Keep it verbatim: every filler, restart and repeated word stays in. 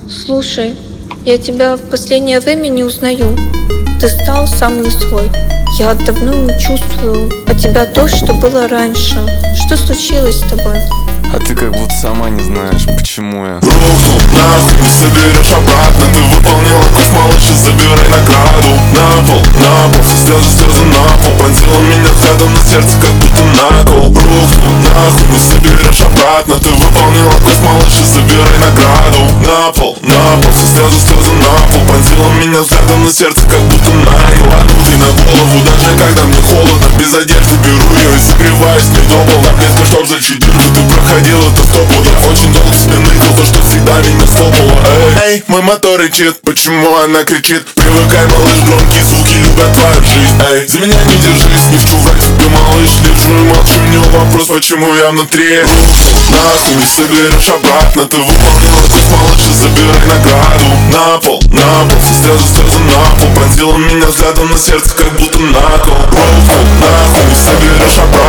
Слушай, я тебя в последнее время не узнаю. Ты стал сам не свой. Я давно не чувствую от тебя то, что было раньше. Что случилось с тобой? А ты как будто сама не знаешь, почему я рухнул нахуй, не соберешь обратно. Ты выполнила курс, малыш, и забирай награду. На пол, на пол, все слезы, слезы на пол. Пронзила меня взглядом на сердце, как будто накол. Рухнул нахуй, не соберешь обратно. Ты выполнила курс, малыш, и забирай награду. На пол, на пол, все слезы, слезы на пол. Пронзила меня взглядом на сердце, как будто накол. Ты на голову, даже когда мне холодно. Без одежды беру ее и согреваюсь не дома. На близко, чтоб зачудить, ты проходил это стопу. Я очень долго себе ныкал, то, что всегда меня слопало. Эй, эй, мой мотор рычит, почему она кричит? Привыкай, малыш, громкие звуки любят твою жизнь. Эй, за меня не держись, не в чувак тебе, малыш. Держу и молчу, не вопрос, почему я внутри. Рухнул нахуй, не соберешь обратно. Ты выполнила курс, малыш, и забирай награду. На пол, на пол, все слезы, слезы на пол. Пронзила меня взглядом на сердце, как будто накол. Рухнул нахуй, не соберешь обратно.